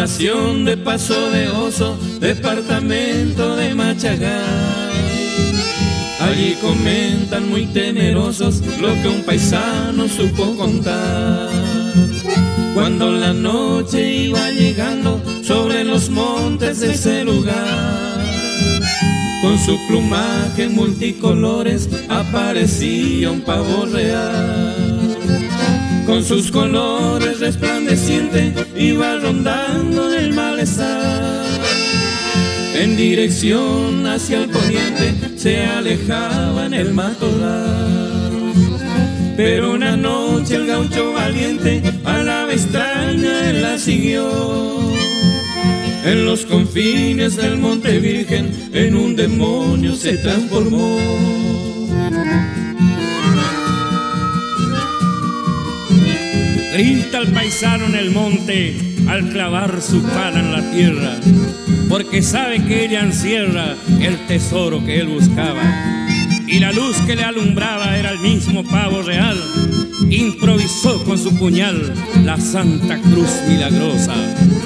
Población de Paso de Oso, departamento de Machagay. Allí comentan muy temerosos lo que un paisano supo contar. Cuando la noche iba llegando sobre los montes de ese lugar, con su plumaje en multicolores aparecía un pavo real. Con sus colores resplandecientes iba rondando el malezal. En dirección hacia el poniente se alejaba en el matorral. Pero una noche el gaucho valiente al ave extraña él la siguió. En los confines del Monte Virgen en un demonio se transformó. Grita el paisano en el monte al clavar su pala en la tierra, porque sabe que ella encierra el tesoro que él buscaba. Y la luz que le alumbraba era el mismo pavo real. Improvisó con su puñal la Santa Cruz milagrosa.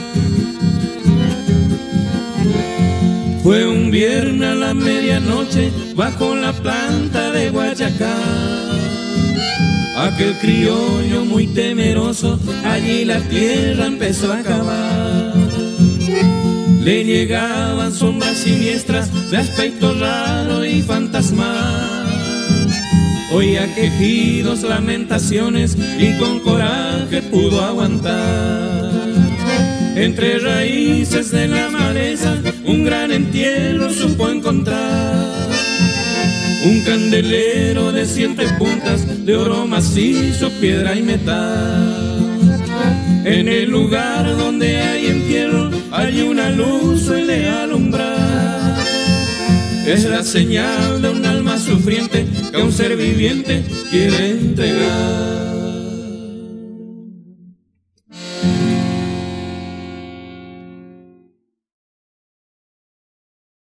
Fue un viernes a la medianoche bajo la planta de Guayacán. Aquel criollo muy temeroso allí la tierra empezó a cavar. Le llegaban sombras siniestras de aspecto raro y fantasmal. Oía quejidos, lamentaciones y con coraje pudo aguantar. Entre raíces de la maleza un gran entierro supo encontrar. Un candelero de 7 puntas de oro macizo, piedra y metal. En el lugar donde hay entierro hay una luz suele alumbrar. Es la señal de un alma sufriente que a un ser viviente quiere entregar.